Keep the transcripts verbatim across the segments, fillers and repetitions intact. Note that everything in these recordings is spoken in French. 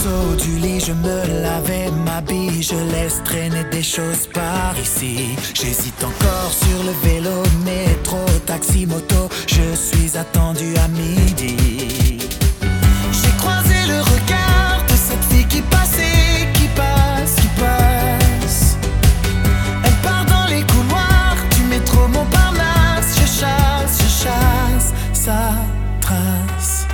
saut du lit, je me lavais, m'habille, je laisse traîner des choses par ici. J'hésite encore sur le vélo, métro, taxi, moto, je suis attendu à midi. J'ai croisé le regard de cette fille qui passait, qui passe, qui passe. Elle part dans les couloirs du métro Montparnasse. Je chasse, je chasse sa trace.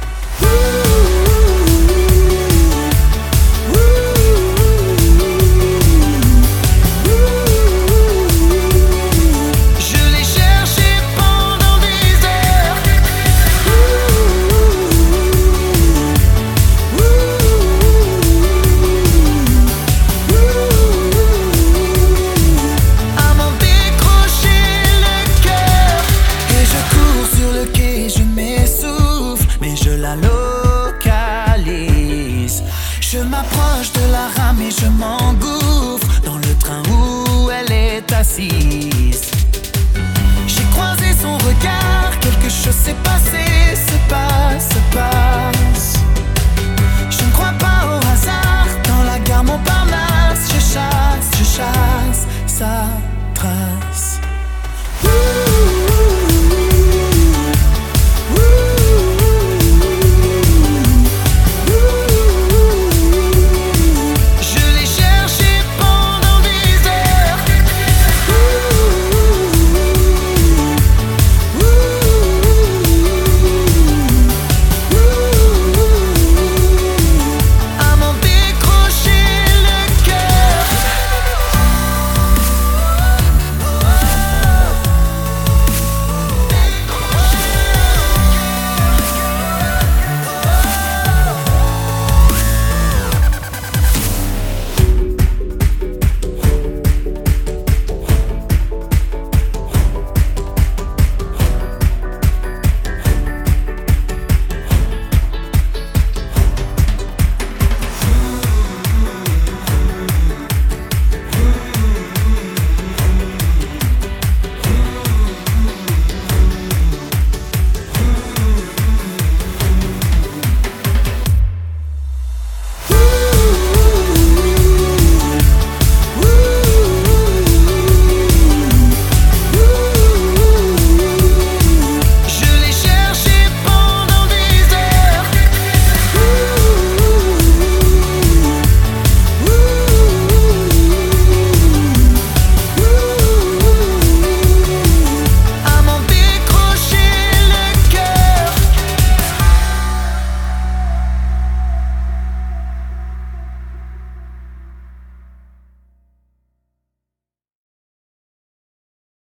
Je m'approche de la rame et je m'engouffre dans le train où elle est assise. J'ai croisé son regard, quelque chose s'est passé, se passe, se passe.